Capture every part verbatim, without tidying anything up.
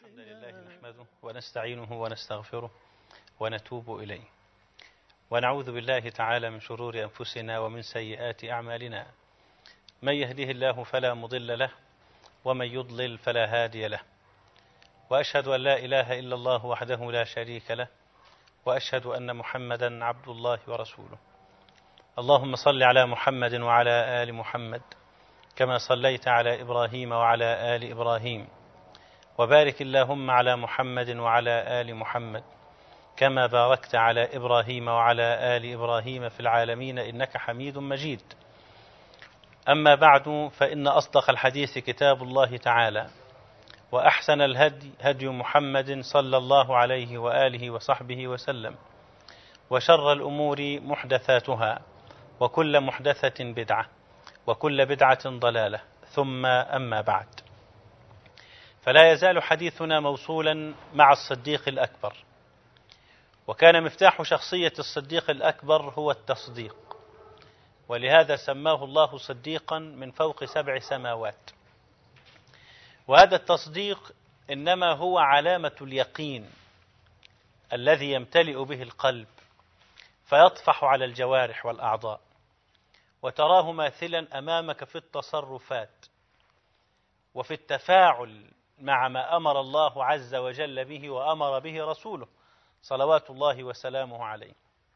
الحمد لله نحمده ونستعينه ونستغفره ونتوب إليه ونعوذ بالله تعالى من شرور أنفسنا ومن سيئات أعمالنا. من يهده الله فلا مضل له ومن يضلل فلا هادي له، وأشهد أن لا إله إلا الله وحده لا شريك له، وأشهد أن محمدا عبد الله ورسوله. اللهم صل على محمد وعلى آل محمد كما صليت على إبراهيم وعلى آل إبراهيم، وبارك اللهم على محمد وعلى آل محمد كما باركت على إبراهيم وعلى آل إبراهيم في العالمين إنك حميد مجيد. أما بعد، فإن أصدق الحديث كتاب الله تعالى، وأحسن الهدي هدي محمد صلى الله عليه وآله وصحبه وسلم، وشر الأمور محدثاتها، وكل محدثة بدعة، وكل بدعة ضلالة، ثم أما بعد. فلا يزال حديثنا موصولا مع الصديق الأكبر، وكان مفتاح شخصية الصديق الأكبر هو التصديق، ولهذا سماه الله صديقا من فوق سبع سماوات. وهذا التصديق إنما هو علامة اليقين الذي يمتلئ به القلب فيطفح على الجوارح والأعضاء، وتراه ماثلا أمامك في التصرفات وفي التفاعل مع ما أمر الله عز وجل به وأمر به رسوله صلوات الله وسلامه عليه.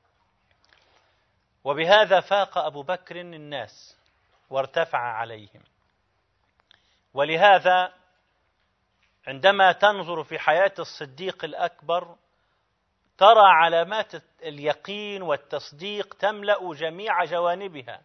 وبهذا فاق أبو بكر الناس وارتفع عليهم. ولهذا عندما تنظر في حياة الصديق الأكبر ترى علامات اليقين والتصديق تملأ جميع جوانبها.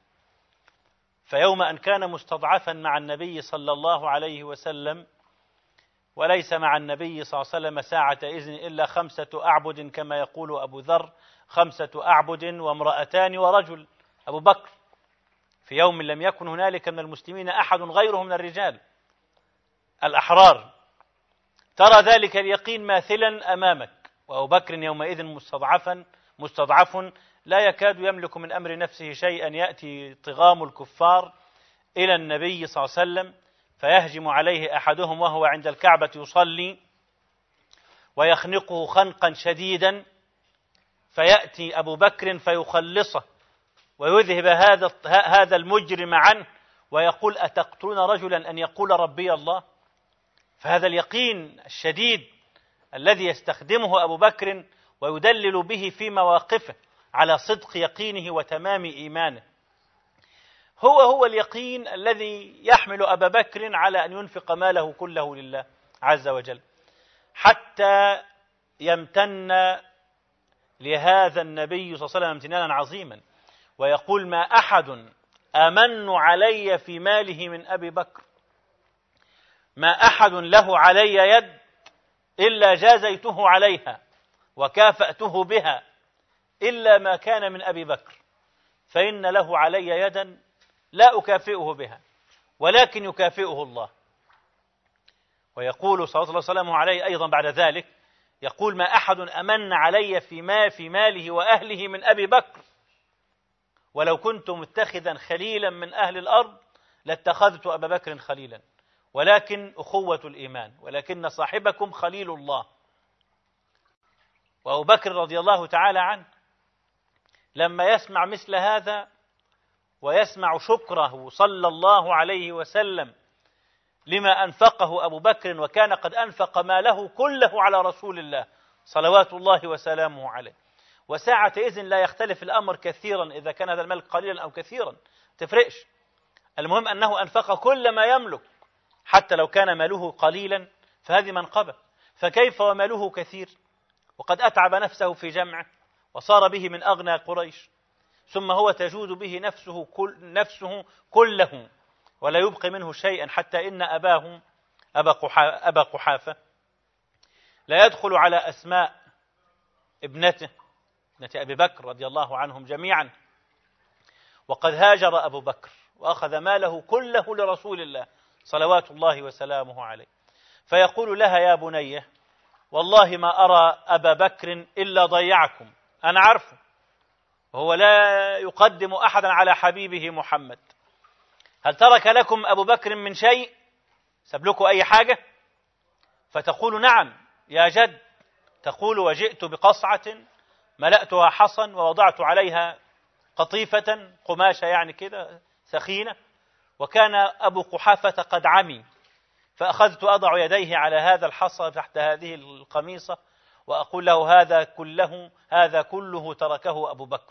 فيوم أن كان مستضعفا مع النبي صلى الله عليه وسلم، وليس مع النبي صلى الله عليه وسلم ساعة إذن إلا خمسة أعبد كما يقول أبو ذر، خمسة أعبد وامرأتان ورجل، أبو بكر، في يوم لم يكن هنالك من المسلمين أحد غيره من الرجال الأحرار. ترى ذلك اليقين ماثلا أمامك، وأبو بكر يومئذ مستضعفا مستضعف لا يكاد يملك من أمر نفسه شيئا. يأتي طغام الكفار إلى النبي صلى الله عليه وسلم فيهجم عليه أحدهم وهو عند الكعبة يصلي ويخنقه خنقا شديدا، فيأتي أبو بكر فيخلصه ويذهب هذا هذا المجرم عنه ويقول: أتقتلون رجلا أن يقول ربي الله؟ فهذا اليقين الشديد الذي يستخدمه أبو بكر ويدلل به في مواقفه على صدق يقينه وتمام إيمانه، هو هو اليقين الذي يحمل أبا بكر على أن ينفق ماله كله لله عز وجل، حتى يمتن لهذا النبي صلى الله عليه وسلم امتنانا عظيما ويقول: ما أحد أمن علي في ماله من أبي بكر، ما أحد له علي يد إلا جازيته عليها وكافأته بها إلا ما كان من أبي بكر، فإن له علي يدا لا أكافئه بها ولكن يكافئه الله. ويقول صلى الله عليه وسلم عليه أيضا بعد ذلك، يقول: ما أحد أمن علي في ما في ماله وأهله من أبي بكر، ولو كنت متخذا خليلا من أهل الأرض لاتخذت أبا بكر خليلا، ولكن أخوة الإيمان، ولكن صاحبكم خليل الله. وأبو بكر رضي الله تعالى عنه لما يسمع مثل هذا ويسمع شكره صلى الله عليه وسلم لما أنفقه أبو بكر، وكان قد أنفق ماله كله على رسول الله صلوات الله وسلامه عليه، وساعة إذن لا يختلف الأمر كثيرا إذا كان هذا المال قليلا أو كثيرا تفرقش، المهم أنه أنفق كل ما يملك حتى لو كان ماله قليلا فهذه منقبة، فكيف وماله كثير وقد أتعب نفسه في جمعه وصار به من أغنى قريش، ثم هو تجود به نفسه, كل نفسه كله ولا يبقي منه شيئا، حتى إن أباه أبا, قحا أبا قحافة لا يدخل على أسماء ابنته ابنة أبي بكر رضي الله عنهم جميعا، وقد هاجر أبو بكر وأخذ ماله كله لرسول الله صلوات الله وسلامه عليه، فيقول لها: يا بني، والله ما أرى أبا بكر إلا ضيعكم، أنا عارفه، وهو لا يقدم أحدا على حبيبه محمد، هل ترك لكم أبو بكر من شيء؟ ساب لكم أي حاجة؟ فتقول نعم يا جد. تقول وجئت بقصعة ملأتها حصى ووضعت عليها قطيفة قماشة يعني كده سخينة، وكان أبو قحافة قد عمي، فأخذت أضع يديه على هذا الحصى تحت هذه القميصة وأقول له هذا كله هذا كله تركه أبو بكر.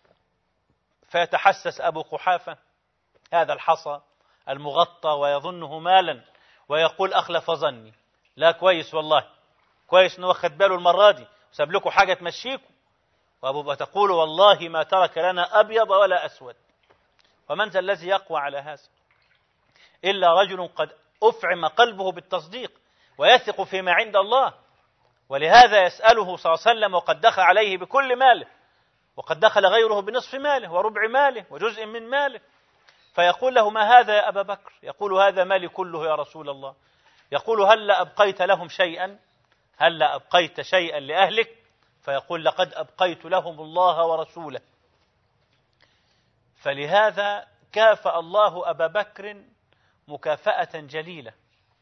فيتحسس أبو قحافة هذا الحصى المغطى ويظنه مالا ويقول أخلف ظني، لا كويس والله، كويس إنه واخد باله المرة دي وساب لكم حاجة تمشيكم. وأبو بكر تقول والله ما ترك لنا أبيض ولا أسود. ومن ذا الذي يقوى على هذا إلا رجل قد أفعم قلبه بالتصديق ويثق فيما عند الله. ولهذا يسأله صلى الله عليه وسلم وقد دخل عليه بكل ماله، وقد دخل غيره بنصف ماله وربع ماله وجزء من ماله، فيقول له ما هذا يا أبا بكر؟ يقول هذا مالي كله يا رسول الله. يقول هل أبقيت لهم شيئا؟ هل أبقيت شيئا لأهلك؟ فيقول لقد أبقيت لهم الله ورسوله. فلهذا كافأ الله أبا بكر مكافأة جليلة،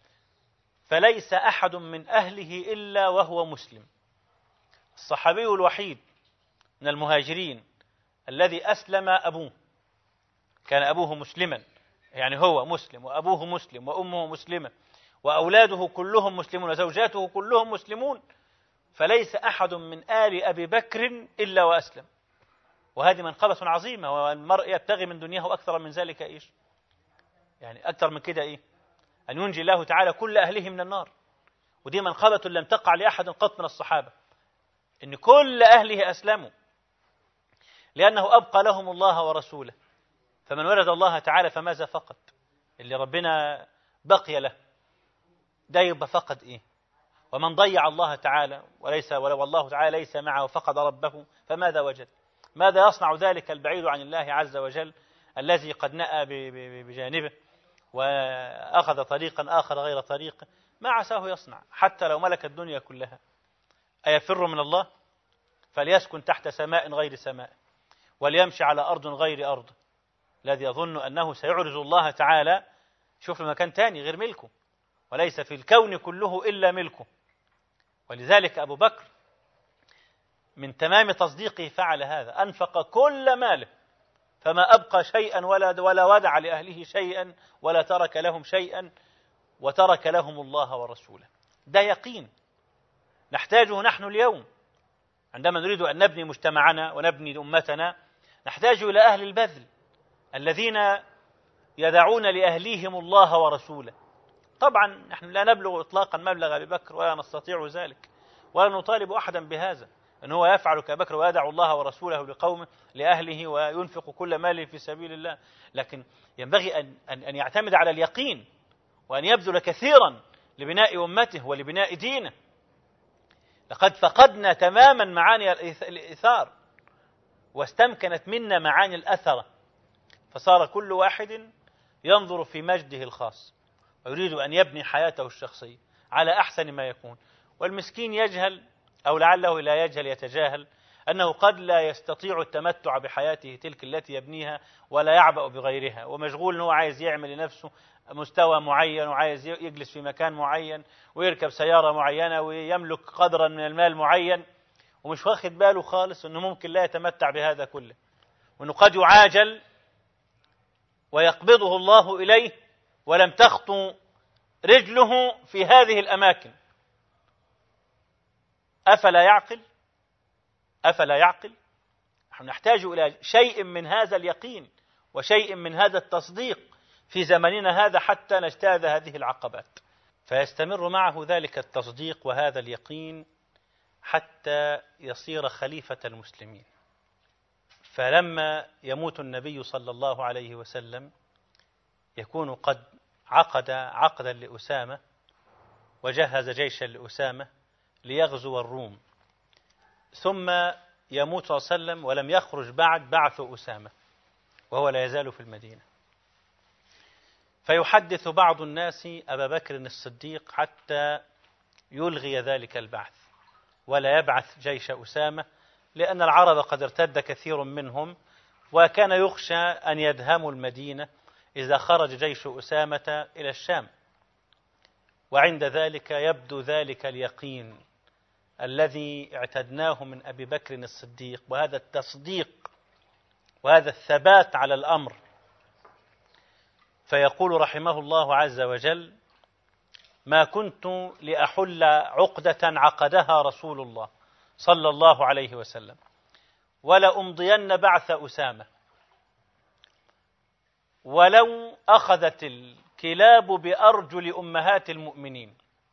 فليس أحد من أهله إلا وهو مسلم. الصحابي الوحيد من المهاجرين الذي أسلم أبوه، كان أبوه مسلما، يعني هو مسلم وأبوه مسلم وأمه مسلمة وأولاده كلهم مسلمون وزوجاته كلهم مسلمون، فليس أحد من آل أبي بكر إلا وأسلم. وهذه منقبة عظيمة، والمرء يبتغي من دنياه أكثر من ذلك إيش؟ يعني أكثر من كده إيه؟ أن ينجي الله تعالى كل أهله من النار. ودي منقبة لم تقع لأحد قط من الصحابة، إن كل أهله أسلموا لأنه أبقى لهم الله ورسوله. فمن ولد الله تعالى فماذا فقد؟ اللي ربنا بقي له ده يبقى فقد إيه؟ ومن ضيع الله تعالى وليس والله تعالى ليس معه فقد ربه فماذا وجد؟ ماذا يصنع ذلك البعيد عن الله عز وجل الذي قد نأى بجانبه وأخذ طريقا آخر غير طريقه؟ ما عساه يصنع حتى لو ملك الدنيا كلها. أيفر من الله؟ فليسكن تحت سماء غير سماء وليمشي على أرض غير أرض. الذي يظن أنه سيعرض الله تعالى شوف مكان تاني غير ملكه، وليس في الكون كله إلا ملكه. ولذلك أبو بكر من تمام تصديقه فعل هذا، أنفق كل ماله فما أبقى شيئا ولا ولا ودع لأهله شيئا ولا ترك لهم شيئا، وترك لهم الله ورسوله. ده يقين نحتاجه نحن اليوم عندما نريد أن نبني مجتمعنا ونبني أمتنا. نحتاج إلى أهل البذل الذين يدعون لأهليهم الله ورسوله. طبعا نحن لا نبلغ إطلاقا مبلغ أبي بكر ولا نستطيع ذلك ولا نطالب أحدا بهذا، أن هو يفعل كبكر ويدع الله ورسوله لقومه لأهله وينفق كل ماله في سبيل الله. لكن ينبغي أن, أن يعتمد على اليقين وأن يبذل كثيرا لبناء أمته ولبناء دينه. لقد فقدنا تماما معاني الإيثار واستمكنت منا معاني الأثرة، فصار كل واحد ينظر في مجده الخاص ويريد أن يبني حياته الشخصية على أحسن ما يكون. والمسكين يجهل أو لعله لا يجهل يتجاهل أنه قد لا يستطيع التمتع بحياته تلك التي يبنيها ولا يعبأ بغيرها، ومشغول أنه عايز يعمل لنفسه مستوى معين وعايز يجلس في مكان معين ويركب سيارة معينة ويملك قدرا من المال معين، ومش واخد باله خالص أنه ممكن لا يتمتع بهذا كله، وأنه قد يعاجل ويقبضه الله إليه ولم تخطو رجله في هذه الأماكن. أفلا يعقل؟ أفلا يعقل؟ نحن نحتاج إلى شيء من هذا اليقين وشيء من هذا التصديق في زمننا هذا حتى نجتاز هذه العقبات. فيستمر معه ذلك التصديق وهذا اليقين حتى يصير خليفة المسلمين. فلما يموت النبي صلى الله عليه وسلم يكون قد عقد عقدا لأسامة وجهز جيشا لأسامة ليغزو الروم، ثم يموت صلى الله عليه وسلم ولم يخرج بعد بعث أسامة وهو لا يزال في المدينة. فيحدث بعض الناس أبا بكر الصديق حتى يلغي ذلك البعث ولا يبعث جيش أسامة، لأن العرب قد ارتد كثير منهم وكان يخشى أن يدهموا المدينة إذا خرج جيش أسامة إلى الشام. وعند ذلك يبدو ذلك اليقين الذي اعتدناه من أبي بكر الصديق، وهذا التصديق وهذا الثبات على الأمر. فيقول رحمه الله عز وجل: ما كنت لأحل عقدة عقدها رسول الله صلى الله عليه وسلم ولأمضين بعث أسامة ولو أخذت الكلاب بأرجل أمهات المؤمنين.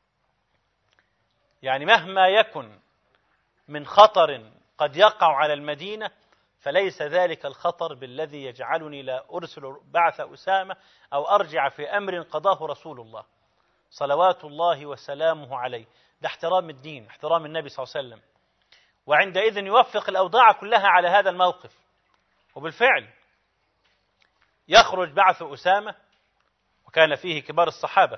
يعني مهما يكن من خطر قد يقع على المدينة فليس ذلك الخطر بالذي يجعلني لا أرسل بعث أسامة أو أرجع في أمر قضاه رسول الله صلوات الله وسلامه عليه. ده احترام الدين، احترام النبي صلى الله عليه وسلم. وعندئذ يوفق الأوضاع كلها على هذا الموقف. وبالفعل يخرج بعث أسامة، وكان فيه كبار الصحابة،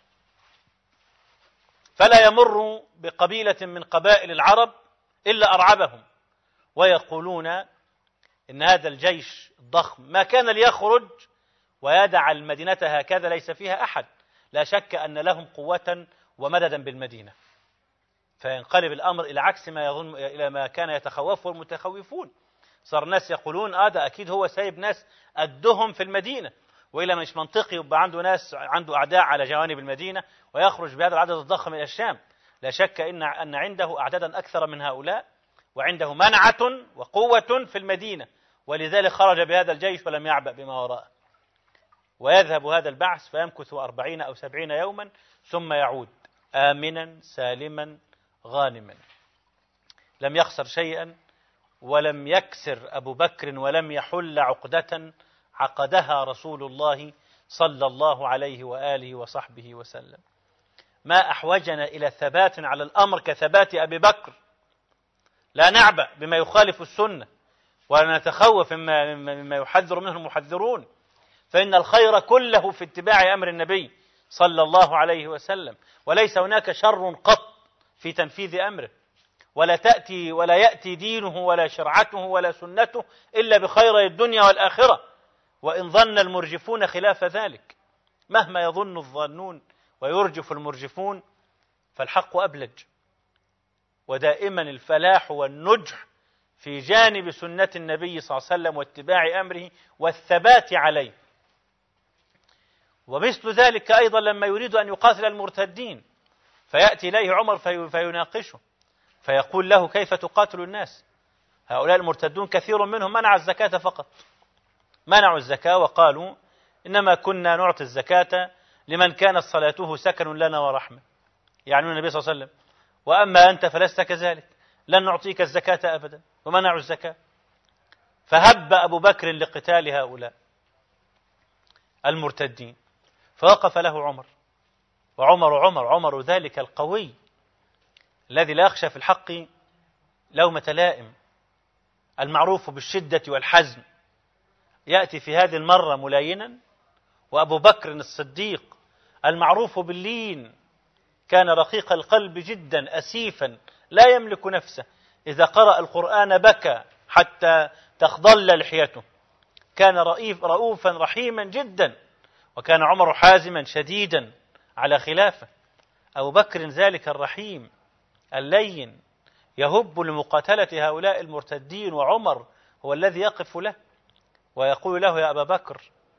فلا يمر بقبيلة من قبائل العرب إلا أرعبهم، ويقولون إن هذا الجيش الضخم ما كان ليخرج ويدع المدينة هكذا ليس فيها أحد، لا شك أن لهم قوة ومددا بالمدينة. فينقلب الأمر إلى عكس ما يظن، إلى ما كان يتخوفه المتخوفون. صار الناس يقولون آه ده أكيد هو سايب ناس قدهم في المدينة، وإلا مش منطقي يبقى عنده ناس عنده أعداء على جوانب المدينة ويخرج بهذا العدد الضخم إلى الشام. لا شك إن أن عنده أعدادا أكثر من هؤلاء، وعنده منعة وقوة في المدينة، ولذلك خرج بهذا الجيش ولم يعبأ بما وراءه. ويذهب هذا البعث فيمكث أربعين أو سبعين يوما ثم يعود آمنا سالما غانما، لم يخسر شيئا، ولم يكسر أبو بكر ولم يحل عقدة عقدها رسول الله صلى الله عليه وآله وصحبه وسلم. ما أحوجنا إلى ثبات على الأمر كثبات أبي بكر، لا نعبأ بما يخالف السنة ولا نتخوف مما, مما يحذر منه المحذرون، فإن الخير كله في اتباع أمر النبي صلى الله عليه وسلم، وليس هناك شر قط في تنفيذ أمره، ولا تأتي ولا يأتي دينه ولا شرعته ولا سنته إلا بخير الدنيا والآخرة، وإن ظن المرجفون خلاف ذلك. مهما يظن الظانون ويرجف المرجفون فالحق أبلج، ودائما الفلاح والنجح في جانب سنة النبي صلى الله عليه وسلم واتباع أمره والثبات عليه. ومثل ذلك أيضا لما يريد أن يقاتل المرتدين فيأتي إليه عمر في فيناقشه فيقول له: كيف تقاتل الناس؟ هؤلاء المرتدون كثير منهم منع الزكاة فقط، منعوا الزكاة وقالوا إنما كنا نعطي الزكاة لمن كانت صلاته سكن لنا ورحمة، يعني النبي صلى الله عليه وسلم، وأما أنت فلست كذلك، لن نعطيك الزكاة أبدا، ومنعوا الزكاة. فهب أبو بكر لقتال هؤلاء المرتدين، فوقف له عمر، وعمر عمر عمر ذلك القوي الذي لا يخشى في الحق لومة لائم، المعروف بالشدة والحزم، يأتي في هذه المرة ملاينا. وأبو بكر الصديق المعروف باللين كان رقيق القلب جدا أسيفا لا يملك نفسه، إذا قرأ القرآن بكى حتى تخضل لحيته، كان رئيف رؤوفا رحيما جدا. وكان عمر حازما شديدا على خلافه. أبو بكر ذلك الرحيم اللين يهب لمقاتلة هؤلاء المرتدين، وعمر هو الذي يقف له ويقول له: يا أبا بكر،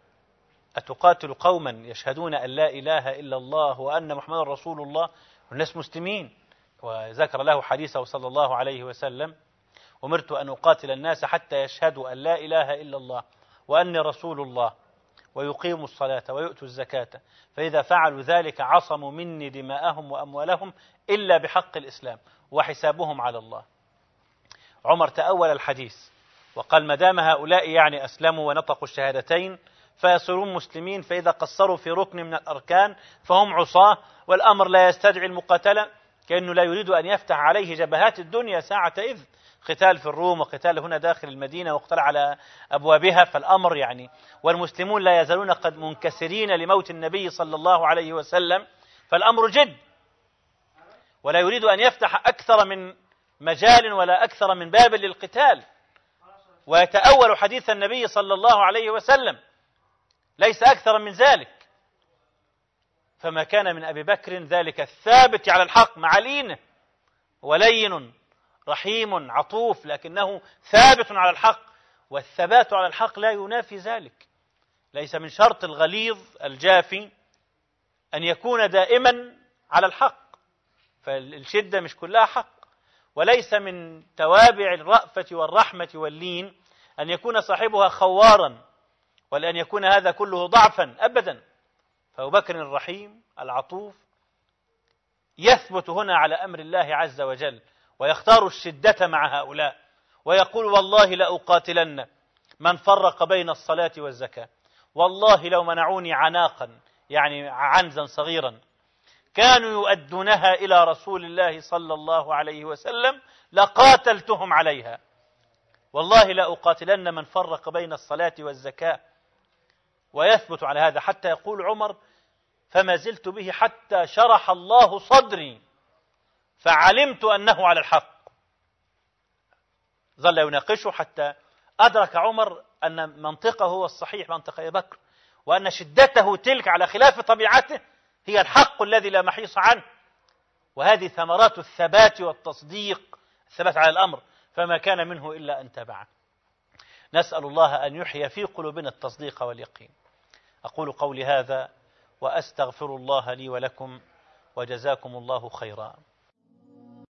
أتقاتل قوما يشهدون أن لا إله إلا الله وأن محمد رسول الله والناس مسلمين؟ وذكر له حديثه صلى الله عليه وسلم: أمرت أن أقاتل الناس حتى يشهدوا أن لا إله إلا الله وأني رسول الله ويقيموا الصلاة ويؤتوا الزكاة، فإذا فعلوا ذلك عصموا مني دماءهم وأموالهم إلا بحق الإسلام وحسابهم على الله. عمر تأول الحديث وقال: ما دام هؤلاء يعني أسلموا ونطقوا الشهادتين فيصيرون مسلمين، فإذا قصروا في ركن من الأركان فهم عصاة، والأمر لا يستدعي المقاتلة، كأنه لا يريد أن يفتح عليه جبهات الدنيا ساعة إذ قتال في الروم وقتال هنا داخل المدينة وقتال على أبوابها. فالأمر يعني والمسلمون لا يزالون قد منكسرين لموت النبي صلى الله عليه وسلم، فالأمر جد، ولا يريد أن يفتح أكثر من مجال ولا أكثر من باب للقتال، ويتأول حديث النبي صلى الله عليه وسلم، ليس أكثر من ذلك. فما كان من أبي بكر ذلك الثابت على الحق مع لينه، ولين رحيم عطوف، لكنه ثابت على الحق، والثبات على الحق لا ينافي ذلك. ليس من شرط الغليظ الجافي أن يكون دائما على الحق، فالشدة مش كلها حق. وليس من توابع الرأفة والرحمة واللين أن يكون صاحبها خوارا، ولأن يكون هذا كله ضعفا أبدا. فأبو بكر الرحيم العطوف يثبت هنا على أمر الله عز وجل، ويختار الشدة مع هؤلاء، ويقول والله لأقاتلن من فرق بين الصلاة والزكاة، والله لو منعوني عناقا يعني عنزا صغيرا كانوا يؤدونها إلى رسول الله صلى الله عليه وسلم لقاتلتهم عليها، والله لأقاتلن من فرق بين الصلاة والزكاة. ويثبت على هذا حتى يقول عمر فما زلت به حتى شرح الله صدري فعلمت أنه على الحق. ظل يناقشه حتى أدرك عمر أن منطقه هو الصحيح، منطق أبي بكر، وأن شدته تلك على خلاف طبيعته هي الحق الذي لا محيص عنه. وهذه ثمرات الثبات والتصديق، الثبات على الأمر، فما كان منه إلا أن تبعه. نسأل الله أن يحيي في قلوبنا التصديق واليقين. أقول قولي هذا وأستغفر الله لي ولكم، وجزاكم الله خيرا.